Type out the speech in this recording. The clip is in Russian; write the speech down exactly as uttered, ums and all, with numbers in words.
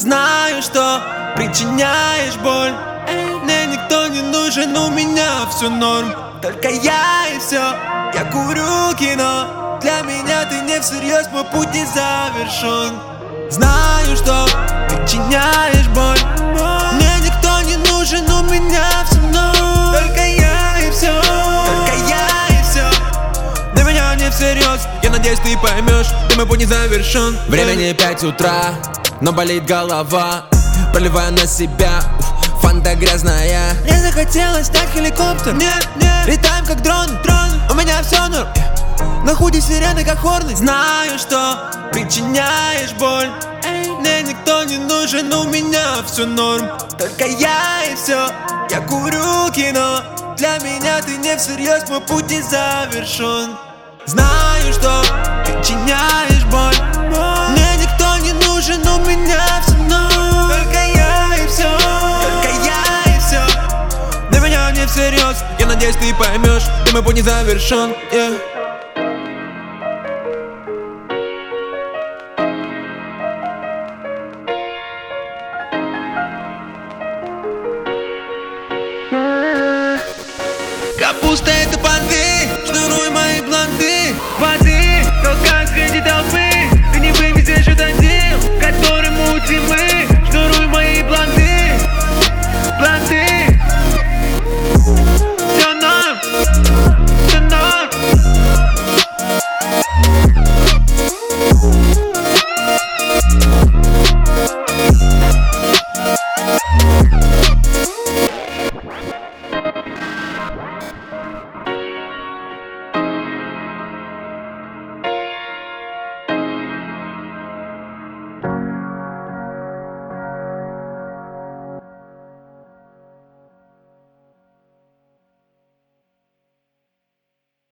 Знаю, что причиняешь боль. Мне никто не нужен, у меня все норм. Только я и все, я курю кино. Для меня ты не всерьез, мой путь не завершен. Знаю, что причиняешь боль. Мне никто не нужен, у меня все норм. Только я и все, только я и все. Для меня не всерьез, я надеюсь ты поймешь, ты мой путь не завершен. Времени пять утра, но болит голова. Проливаю на себя, уф, фанта грязная. Мне захотелось стать хеликоптер. Нет, нет, летаем как дрон, дрон. У меня все норм. На худи сирены как хорны. Знаю, что причиняешь боль. Мне никто не нужен, у меня все норм. Только я и все, я курю кино. Для меня ты не всерьез, мой путь не завершен. Знаю, что причиняешь боль. Мне никто не нужен, у меня все норм. Только я и все, только я и все. Для меня не всерьез, я надеюсь ты поймешь, ты мой путь не завершен, yeah. Капуста это понты, шнуруй мои блоки.